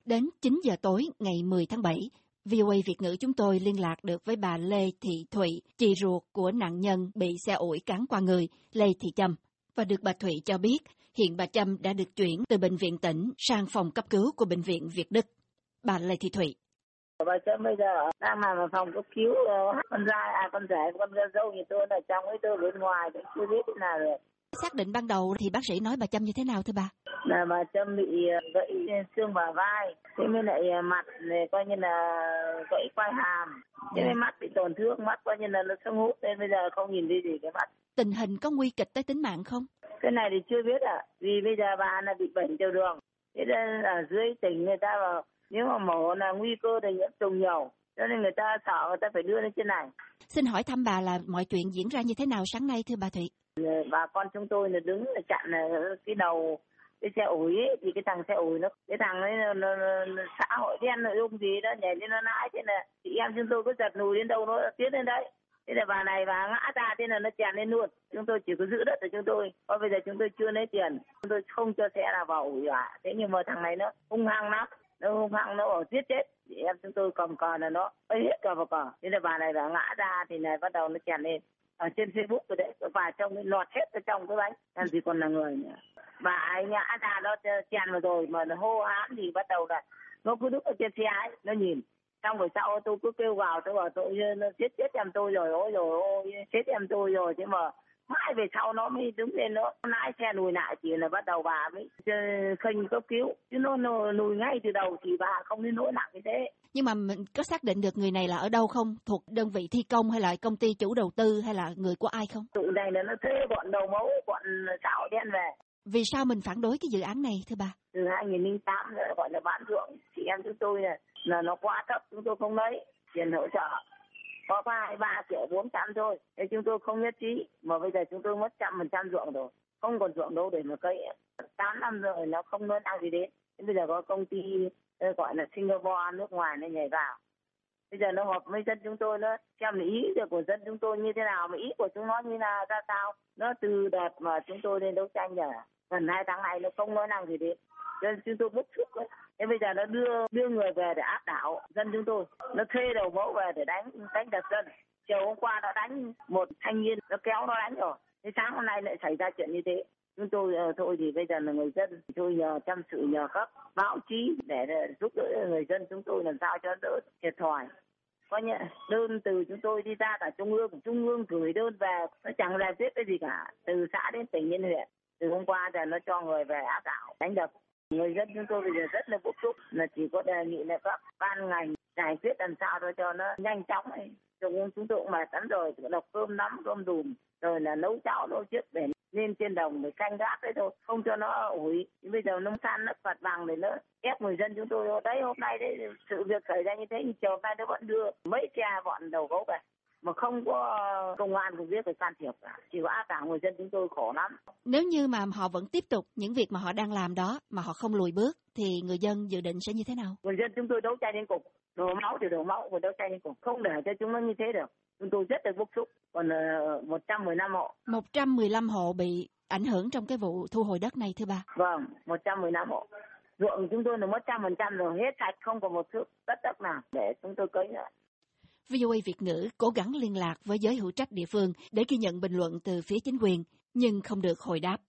Đến 9 giờ tối ngày 10 tháng 7, VOA Việt ngữ chúng tôi liên lạc được với bà Lê Thị Thụy, chị ruột của nạn nhân bị xe ủi cán qua người, Lê Thị Trâm. Và được bà Thụy cho biết, hiện bà Trâm đã được chuyển từ bệnh viện tỉnh sang phòng cấp cứu của bệnh viện Việt Đức. Bà Lê Thị Thụy. Bà Trâm bây giờ đang nằm ở phòng cấp cứu, con rể, con dâu như tôi là trong ấy, tôi bên ngoài cũng chưa biết thế nào được. Xác định ban đầu thì bác sĩ nói bà Trâm như thế nào thưa bà? Là bà Trâm bị gãy xương bả vai, thế mới lại mặt này coi như là gãy quai hàm, thế mới mắt bị tổn thương, mắt coi như là nó sưng húp nên bây giờ không nhìn thấy gì cái mắt. Tình hình có nguy kịch tới tính mạng không? Cái này thì chưa biết vì bây giờ bà là bị bệnh tiểu đường, thế nên ở dưới tỉnh người ta bảo nếu mà mổ là nguy cơ để nhiễm trùng nhiều, cho nên người ta sợ, người ta phải đưa lên trên này. Xin hỏi thăm bà là mọi chuyện diễn ra như thế nào sáng nay thưa bà Thụy? Bà con chúng tôi là đứng chặn cái đầu cái xe ủi ấy, thì cái thằng xe ủi cái thằng ấy nó xã hội đen nội dung gì đó nhảy lên nó nãi, thế là chị em chúng tôi cứ giật lùi đến đâu nó tiến lên đấy, thế là bà này bà ngã ra, thế là nó chèn lên luôn. Chúng tôi chỉ có giữ đất của chúng tôi, còn bây giờ chúng tôi chưa lấy tiền, chúng tôi không cho xe nào vào ủi cả. Thế nhưng mà thằng này nó hung hăng lắm, nó bảo giết chết chị em chúng tôi, cầm cờ là nó ấy hết cờ vào cờ, thế là bà này bà ngã ra thì này bắt đầu nó chèn lên ở trên Facebook rồi đấy, và trong cái lọt hết ở trong cái bánh, làm gì còn là người nữa. Bà ấy ngã ra nó chèn vào rồi mà nó hô hán thì bắt đầu là nó cứ đứng ở trên xe ấy, nó nhìn. Xong rồi sau tôi cứ kêu vào, tôi bảo tôi nó chết em tôi rồi, ôi chết em tôi rồi, thế mà mãi về sau nó mới đứng lên, nó lái xe lùi lại thì là bắt đầu bà mới khênh cấp cứu, chứ nó lùi ngay từ đầu thì bà không đến nỗi nặng như thế. Nhưng mà mình có xác định được người này là ở đâu không? Thuộc đơn vị thi công hay là công ty chủ đầu tư hay là người của ai không? Tụi này là nó thuê bọn đầu mẫu, bọn xã hội đen về. Vì sao mình phản đối cái dự án này thưa bà? Từ 2008 nữa gọi là bán ruộng, chị em chúng tôi là nó quá thấp, chúng tôi không lấy tiền hỗ trợ. Có 3 triệu 400 thôi, thế chúng tôi không nhất trí, mà bây giờ chúng tôi mất 100% ruộng rồi, không còn ruộng đâu để mà cấy. 8 năm rồi nó không nói năng gì đến. Thế bây giờ có công ty gọi là Singapore nước ngoài nó nhảy vào. Bây giờ nó họp với dân chúng tôi, nó xem ý của dân chúng tôi như thế nào, mà ý của chúng nó như là ra sao. Nó từ đợt mà chúng tôi lên đấu tranh rồi, gần 2 tháng này nó không nói năng gì đến. Cho nên chúng tôi bức xúc đấy. Thế bây giờ nó đưa người về để áp đảo dân chúng tôi. Nó thuê đầu mẫu về để đánh đập dân. Chiều hôm qua nó đánh một thanh niên, nó kéo nó đánh rồi. Thế sáng hôm nay lại xảy ra chuyện như thế. Chúng tôi thôi thì bây giờ là người dân, tôi nhờ chăm sự, nhờ các báo chí để giúp đỡ người dân chúng tôi làm sao cho đỡ thiệt thòi. Coi như đơn từ chúng tôi đi ra cả trung ương gửi đơn về, nó chẳng giải quyết cái gì cả, từ xã đến tỉnh đến huyện. Từ hôm qua giờ nó cho người về áp đảo, đánh đập. Người dân chúng tôi bây giờ rất là bức xúc, là chỉ có đề nghị là các ban ngành giải quyết làm sao cho nó nhanh chóng ấy. Chúng tôi cũng mệt lắm rồi, đọc cơm nắm cơm đùm, rồi là nấu cháo nấu trước để lên trên đồng để canh gác đấy thôi, không cho nó ủi. Bây giờ nông sản nó phạt bằng để nó ép người dân chúng tôi. Đấy hôm nay đấy sự việc xảy ra như thế, nhưng chiều nay nó vẫn đưa mấy xe bọn đầu gấu về mà không có công an cũng biết phải can thiệp cả, chỉ có áp đảo người dân chúng tôi khổ lắm. Nếu như mà họ vẫn tiếp tục những việc mà họ đang làm đó mà họ không lùi bước thì người dân dự định sẽ như thế nào? Người dân chúng tôi đấu tranh đến cùng, đổ máu thì đổ máu, và đấu tranh đến cùng, không để cho chúng nó như thế được. Chúng tôi rất là bức xúc. Còn 115 hộ. 115 hộ bị ảnh hưởng trong cái vụ thu hồi đất này thưa bà? Vâng, 115 hộ. Ruộng chúng tôi là mất 100% rồi, hết sạch, không còn một thước đất nào để chúng tôi cấy nữa. VOA Việt ngữ cố gắng liên lạc với giới hữu trách địa phương để ghi nhận bình luận từ phía chính quyền, nhưng không được hồi đáp.